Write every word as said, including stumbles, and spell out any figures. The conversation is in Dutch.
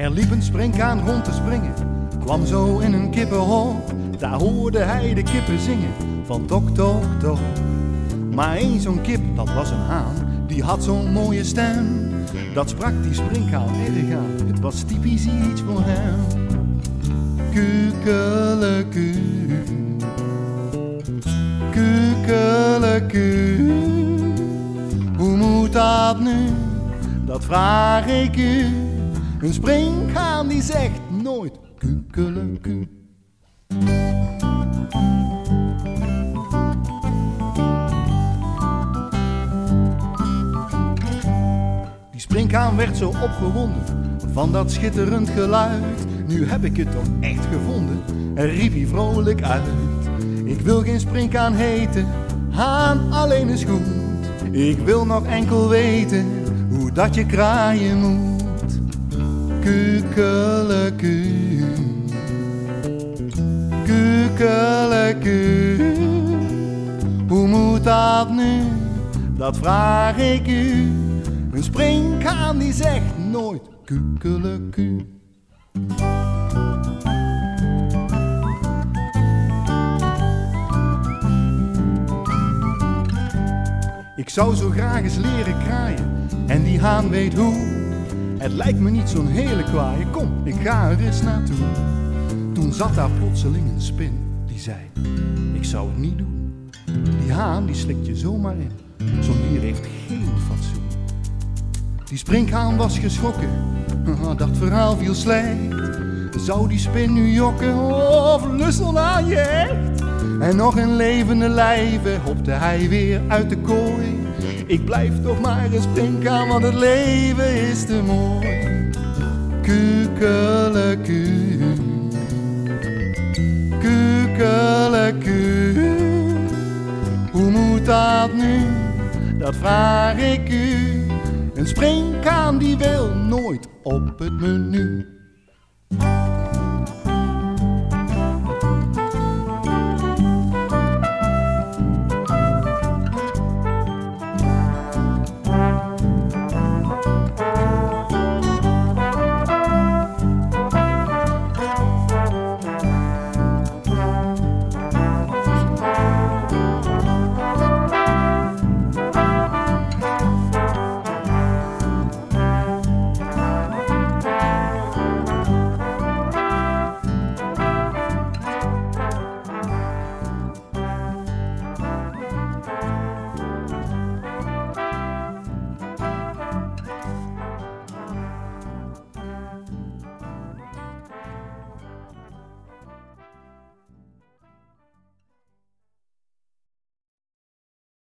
Er liep een sprinkhaan rond te springen, kwam zo in een kippenhok. Daar hoorde hij de kippen zingen van tok, tok, tok. Maar één zo'n kip, dat was een haan, die had zo'n mooie stem. Dat sprak die sprinkhaan erg aan, het was typisch iets voor hem. Kukeleku, kukeleku. Hoe moet dat nu? Dat vraag ik u. Een sprinkhaan die zegt nooit kukeleku. Die sprinkhaan werd zo opgewonden van dat schitterend geluid. Nu heb ik het toch echt gevonden, en riep hij vrolijk uit. Ik wil geen sprinkhaan heten, haan alleen is goed. Ik wil nog enkel weten hoe dat je kraaien moet. Kukeleku, kukeleku. Hoe moet dat nu? Dat vraag ik u. Een sprinkhaan die zegt nooit kukeleku. Ik zou zo graag eens leren kraaien, en die haan weet hoe. Het lijkt me niet zo'n hele kwaaie, kom, ik ga er eens naartoe. Toen zat daar plotseling een spin, die zei, ik zou het niet doen. Die haan die slikt je zomaar in, zo'n dier heeft geen fatsoen. Die sprinkhaan was geschrokken, dat verhaal viel slecht. Zou die spin nu jokken of lussen aan je echt? En nog in levende lijven hopte hij weer uit de kooi. Ik blijf toch maar een sprinkhaan, want het leven is te mooi. Kukeleku, kukeleku. Hoe moet dat nu? Dat vraag ik u. Een sprinkhaan die wil nooit op het menu.